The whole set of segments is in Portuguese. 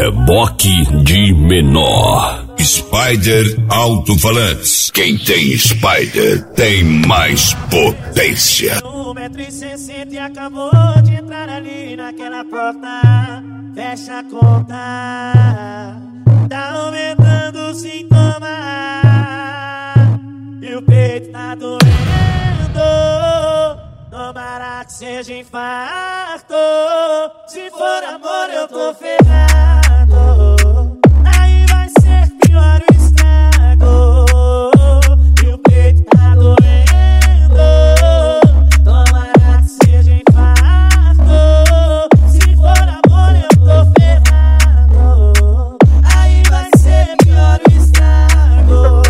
Reboque de menor. Spider Alto-Falantes. Quem tem Spider tem mais potência. 1,60 m e acabou de entrar ali naquela porta. Fecha a conta. Tá aumentando o sintoma e o peito tá doendo. Tomara que seja infarto. Se for amor eu tô ferrado. Aí vai ser pior o estrago. E o peito tá doendo. Tomara que seja infarto. Se for amor eu tô ferrado. Aí vai ser pior o estrago.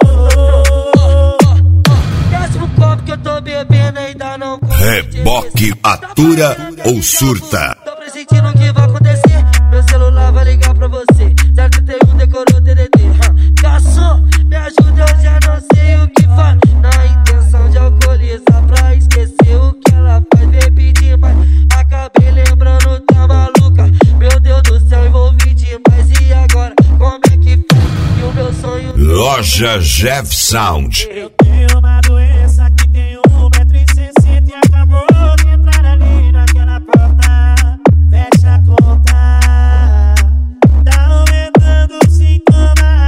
Décimo copo que eu tô bebendo ainda não. Reboque atura ou surta? Tô pressentindo o que vai acontecer. Meu celular vai ligar pra você. 031 decorou DDD. Garçom, me ajuda, eu já não sei o que faz. Na intenção de alcoolizar pra esquecer o que ela faz. Bebi demais, acabei lembrando da maluca. Meu Deus do céu, envolvi demais. E agora, como é que faz? E o meu sonho... Loja Jeff Sound. Eu tenho uma doença que tem 1,60 m e acabou de entrar ali naquela porta. Fecha a conta. Tá aumentando o sintoma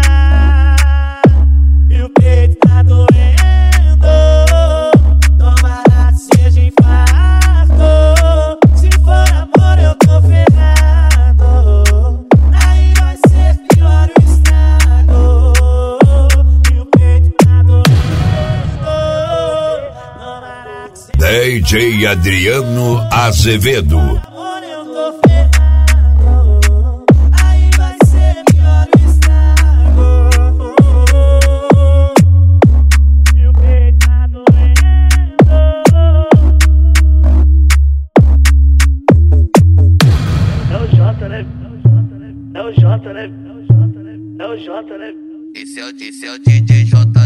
e o peito tá doendo. Tomara que seja infarto. Se for amor eu tô ferrado. Aí vai ser pior o estrago. E o peito tá doendo. Tomara que seja DJ Adriano Azevedo. amor eu tô ferrado. Aí vai ser pior o estrago. E o peito tá doendo. É o Jota, né? É o Jota, né? É o Jota, né? Esse é o DJ J